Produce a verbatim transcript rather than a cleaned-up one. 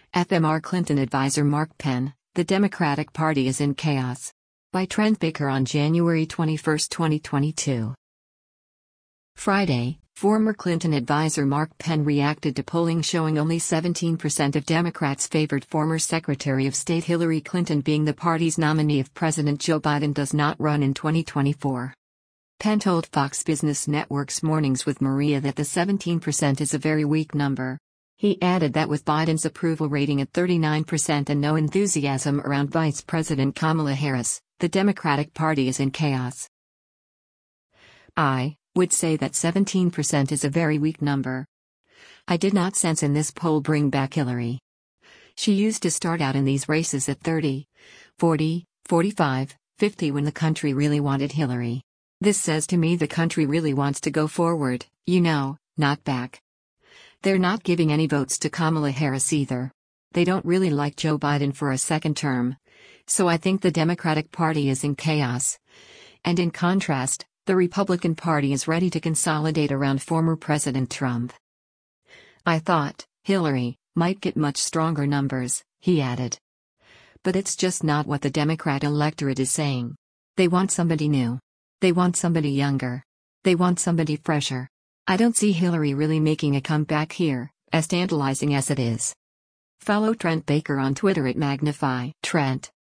F M R Clinton advisor Mark Penn, "The Democratic Party is in chaos." By Trent Baker on January twenty-first, twenty twenty-two. Friday, former Clinton advisor Mark Penn reacted to polling showing only seventeen percent of Democrats favored former Secretary of State Hillary Clinton being the party's nominee if President Joe Biden does not run in twenty twenty-four. Penn told Fox Business Network's Mornings with Maria that the seventeen percent is a very weak number. He added that with Biden's approval rating at thirty-nine percent and no enthusiasm around Vice President Kamala Harris, the Democratic Party is in chaos. I would say that seventeen percent is a very weak number. I did not sense in this poll bring back Hillary. She used to start out in these races at thirty, forty, forty-five, fifty when the country really wanted Hillary. This says to me the country really wants to go forward, you know, not back. They're not giving any votes to Kamala Harris either. They don't really like Joe Biden for a second term. So I think the Democratic Party is in chaos. And in contrast, the Republican Party is ready to consolidate around former President Trump. I thought Hillary might get much stronger numbers, he added. But it's just not what the Democrat electorate is saying. They want somebody new. They want somebody younger. They want somebody fresher. I don't see Hillary really making a comeback here, as tantalizing as it is. Follow Trent Baker on Twitter at Magnify Trent.